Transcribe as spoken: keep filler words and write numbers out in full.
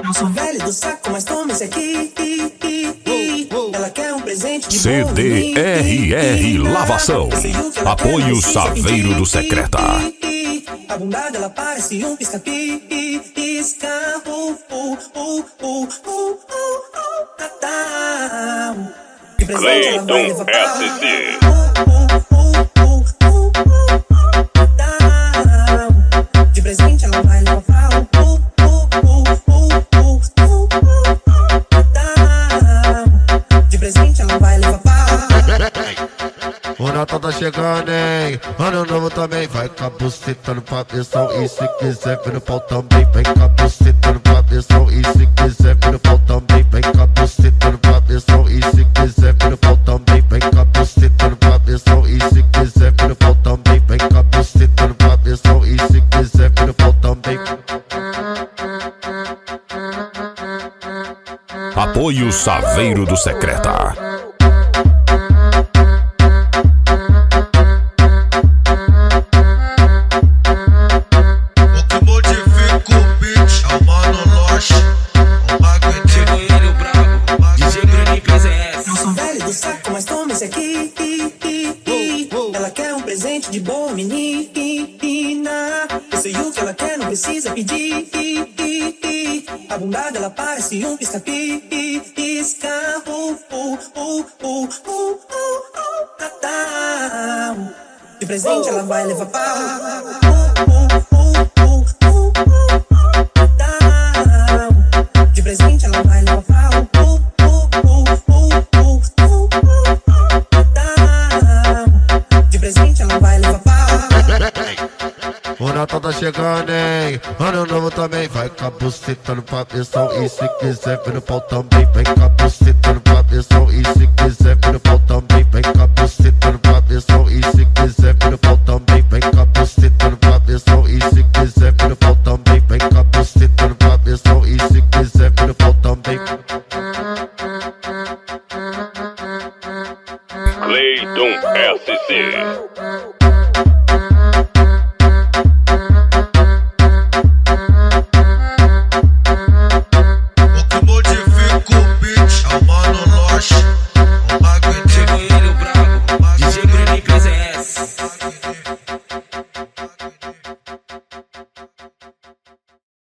Não sou velho do saco, mas toma esse aqui. Ela quer um presente de C D R R Lavação. Apoio Saveiro do Secreta. A bunda dela parece um pisca-pisca. Uh, uh, uh, uh, uh, uh, uh, tá, tá. De presente ela vai levar pra... S C. De presente ela vai levar pra... De presente ela vai levar pra... O Natal tá chegando, hein? Ano novo também. Vai cabucetando pra pressão. E se quiser vir no pau também. Vai cabucetando pra pressão. E se quiser vir no pau também. Vai cabucetando pra pressão. E se quiser vir no pau também. Vai cabucetando pra pressão. E se quiser vir no pau também. Vai cabucetando pra pressão. E se quiser vir no pau também. Apoio Saveiro do Secreta. Mas toma esse aqui. Ela quer um presente de boa menina. Eu sei o que ela quer, não precisa pedir. A bunda dela parece um pisca-pisca. Uh, uh, uh, uh, uh, uh, uh, tá, tá. De presente ela vai levar pra... De presente ela vai levar pra... O Natal tá chegando, hein? Ano novo também. Vai cabucetando pra pressão. E se quiser vir no pau também. Vai cabucetando pra pressão. E se quiser vir no pau também. Vai cabucetando pra pressão. E se quiser vir no pau também. Vai cabucetando pra pressão. E se quiser vir no pau também. Vai cabucetando pra pressão. E se quiser vir no pau também. Cleiton S C.